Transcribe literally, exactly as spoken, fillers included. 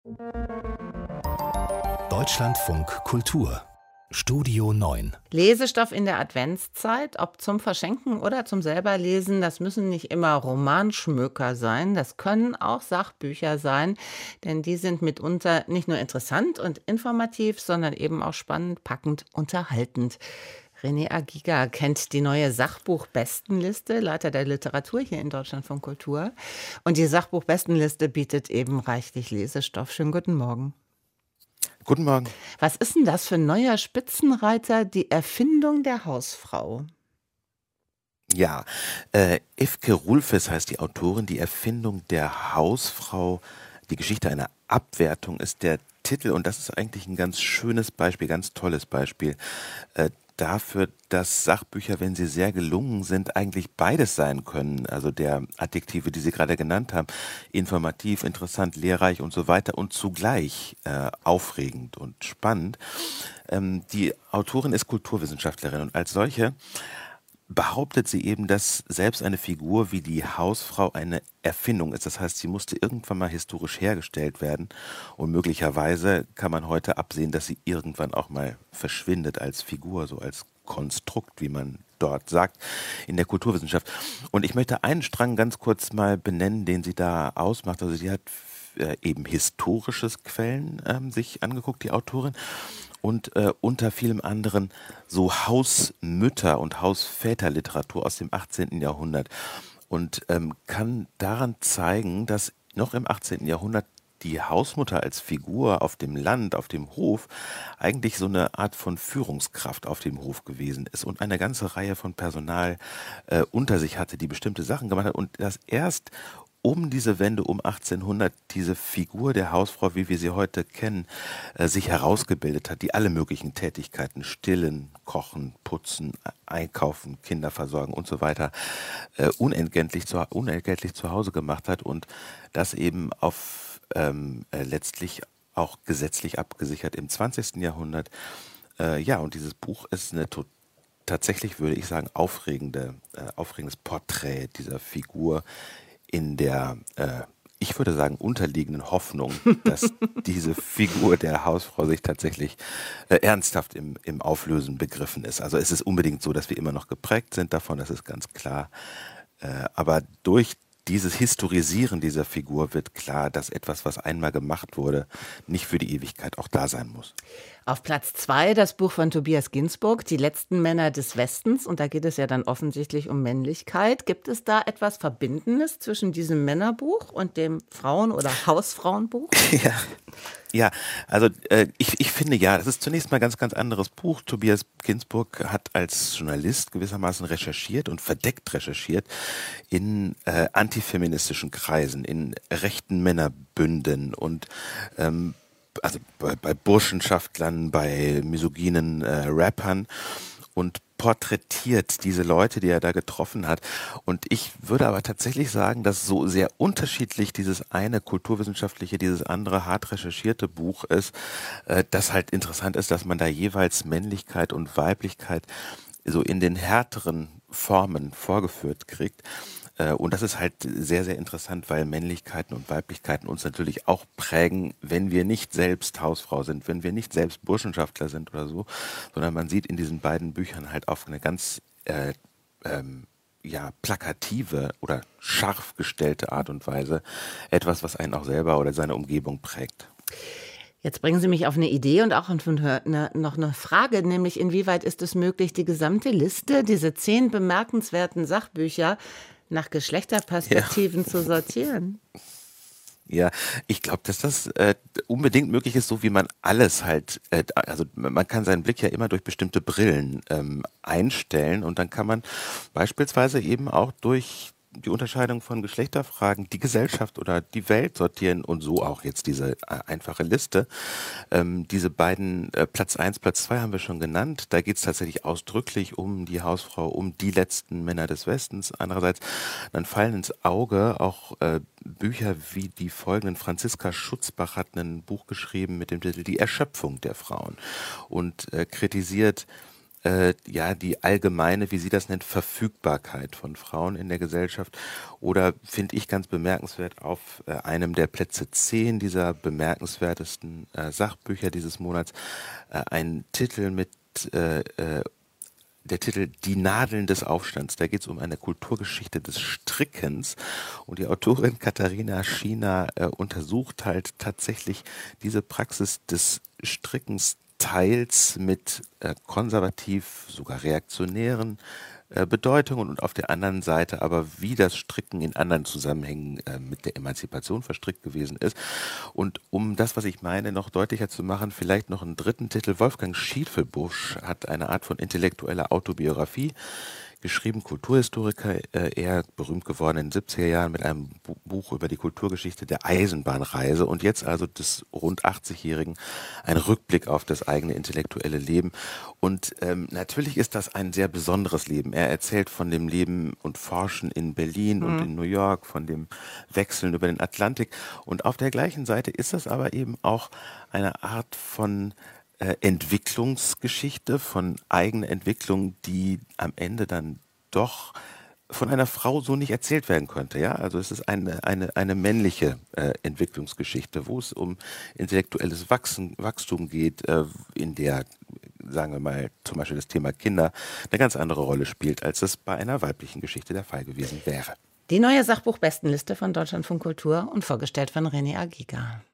Deutschlandfunk Kultur Studio neun. Lesestoff in der Adventszeit, ob zum Verschenken oder zum Selberlesen, das müssen nicht immer Romanschmöker sein, das können auch Sachbücher sein, denn die sind mitunter nicht nur interessant und informativ, sondern eben auch spannend, packend, unterhaltend. René Agiga kennt die neue Sachbuchbestenliste, Leiter der Literatur hier in Deutschlandfunk Kultur. Und die Sachbuchbestenliste bietet eben reichlich Lesestoff. Schönen guten Morgen. Guten Morgen. Was ist denn das für ein neuer Spitzenreiter, die Erfindung der Hausfrau? Ja, äh, Ifke Rulfes heißt die Autorin. Die Erfindung der Hausfrau, die Geschichte einer Abwertung ist der Titel. Und das ist eigentlich ein ganz schönes Beispiel, ganz tolles Beispiel äh, dafür, dass Sachbücher, wenn sie sehr gelungen sind, eigentlich beides sein können. Also der Adjektive, die Sie gerade genannt haben, informativ, interessant, lehrreich und so weiter und zugleich äh, aufregend und spannend. Ähm, die Autorin ist Kulturwissenschaftlerin und als solche behauptet sie eben, dass selbst eine Figur wie die Hausfrau eine Erfindung ist. Das heißt, sie musste irgendwann mal historisch hergestellt werden und möglicherweise kann man heute absehen, dass sie irgendwann auch mal verschwindet als Figur, so als Konstrukt, wie man dort sagt, in der Kulturwissenschaft. Und ich möchte einen Strang ganz kurz mal benennen, den sie da ausmacht. Also sie hat äh, eben historisches Quellen ähm, sich angeguckt, die Autorin. Und äh, unter vielem anderen so Hausmütter- und Hausväterliteratur aus dem achtzehnten Jahrhundert und ähm, kann daran zeigen, dass noch im achtzehnten Jahrhundert die Hausmutter als Figur auf dem Land, auf dem Hof, eigentlich so eine Art von Führungskraft auf dem Hof gewesen ist und eine ganze Reihe von Personal äh, unter sich hatte, die bestimmte Sachen gemacht hat und das erst um diese Wende um achtzehnhundert diese Figur der Hausfrau, wie wir sie heute kennen, äh, sich herausgebildet hat, die alle möglichen Tätigkeiten, stillen, kochen, putzen, einkaufen, Kinder versorgen und so weiter, äh, unentgeltlich, zu, unentgeltlich zu Hause gemacht hat und das eben auf ähm, äh, letztlich auch gesetzlich abgesichert im zwanzigsten Jahrhundert. Äh, ja, und dieses Buch ist eine total tatsächlich, würde ich sagen, aufregende, äh, aufregendes Porträt dieser Figur in der, äh, ich würde sagen, unterliegenden Hoffnung, dass diese Figur der Hausfrau sich tatsächlich äh, ernsthaft im, im Auflösen begriffen ist. Also es ist unbedingt so, dass wir immer noch geprägt sind davon, das ist ganz klar. Äh, aber durch dieses Historisieren dieser Figur wird klar, dass etwas, was einmal gemacht wurde, nicht für die Ewigkeit auch da sein muss. Auf Platz zwei das Buch von Tobias Ginsburg, Die letzten Männer des Westens. Und da geht es ja dann offensichtlich um Männlichkeit. Gibt es da etwas Verbindendes zwischen diesem Männerbuch und dem Frauen- oder Hausfrauenbuch? Ja, ja, also äh, ich, ich finde ja, das ist zunächst mal ein ganz, ganz anderes Buch. Tobias Ginsburg hat als Journalist gewissermaßen recherchiert und verdeckt recherchiert in äh, antifeministischen Kreisen, in rechten Männerbünden und ähm, also bei, bei Burschenschaftlern, bei misogynen äh, Rappern und porträtiert diese Leute, die er da getroffen hat. Und ich würde aber tatsächlich sagen, dass so sehr unterschiedlich dieses eine kulturwissenschaftliche, dieses andere hart recherchierte Buch ist, äh, dass halt interessant ist, dass man da jeweils Männlichkeit und Weiblichkeit so in den härteren Formen vorgeführt kriegt. Und das ist halt sehr, sehr interessant, weil Männlichkeiten und Weiblichkeiten uns natürlich auch prägen, wenn wir nicht selbst Hausfrau sind, wenn wir nicht selbst Burschenschaftler sind oder so, sondern man sieht in diesen beiden Büchern halt auf eine ganz äh, ähm, ja, plakative oder scharf gestellte Art und Weise etwas, was einen auch selber oder seine Umgebung prägt. Jetzt bringen Sie mich auf eine Idee und auch noch eine Frage, nämlich inwieweit ist es möglich, die gesamte Liste, diese zehn bemerkenswerten Sachbücher, nach Geschlechterperspektiven ja. zu sortieren? Ja, ich glaube, dass das äh, unbedingt möglich ist, so wie man alles halt, äh, also man kann seinen Blick ja immer durch bestimmte Brillen ähm, einstellen und dann kann man beispielsweise eben auch durch die Unterscheidung von Geschlechterfragen die Gesellschaft oder die Welt sortieren und so auch jetzt diese äh, einfache Liste. Ähm, diese beiden, äh, Platz eins, Platz zwei haben wir schon genannt. Da geht es tatsächlich ausdrücklich um die Hausfrau, um die letzten Männer des Westens. Andererseits, dann fallen ins Auge auch äh, Bücher wie die folgenden. Franziska Schutzbach hat ein Buch geschrieben mit dem Titel Die Erschöpfung der Frauen und äh, kritisiert äh, ja die allgemeine, wie sie das nennt, Verfügbarkeit von Frauen in der Gesellschaft. Oder finde ich ganz bemerkenswert auf äh, einem der Plätze zehn dieser bemerkenswertesten äh, Sachbücher dieses Monats äh, ein Titel mit äh, äh, der Titel Die Nadeln des Aufstands. Da geht es um eine Kulturgeschichte des Strickens. Und die Autorin Katharina Schiener äh, untersucht halt tatsächlich diese Praxis des Strickens teils mit äh, konservativ, sogar reaktionären äh, Bedeutungen und auf der anderen Seite aber, wie das Stricken in anderen Zusammenhängen äh, mit der Emanzipation verstrickt gewesen ist. Und um das, was ich meine, noch deutlicher zu machen, vielleicht noch einen dritten Titel. Wolfgang Schiefelbusch hat eine Art von intellektueller Autobiografie geschrieben, Kulturhistoriker, äh, eher berühmt geworden in den siebziger Jahren mit einem Bu- Buch über die Kulturgeschichte der Eisenbahnreise und jetzt also des rund achtzigjährigen ein Rückblick auf das eigene intellektuelle Leben. Und ähm, natürlich ist das ein sehr besonderes Leben. Er erzählt von dem Leben und Forschen in Berlin und in New York, von dem Wechseln über den Atlantik. Und auf der gleichen Seite ist das aber eben auch eine Art von äh, Entwicklungsgeschichte, von eigener Entwicklung, die am Ende dann doch von einer Frau so nicht erzählt werden könnte. Ja? Also es ist eine, eine, eine männliche äh, Entwicklungsgeschichte, wo es um intellektuelles Wachsen, Wachstum geht, äh, in der, sagen wir mal, zum Beispiel das Thema Kinder eine ganz andere Rolle spielt, als es bei einer weiblichen Geschichte der Fall gewesen wäre. Die neue Sachbuchbestenliste von Deutschlandfunk Kultur und vorgestellt von René Agiga.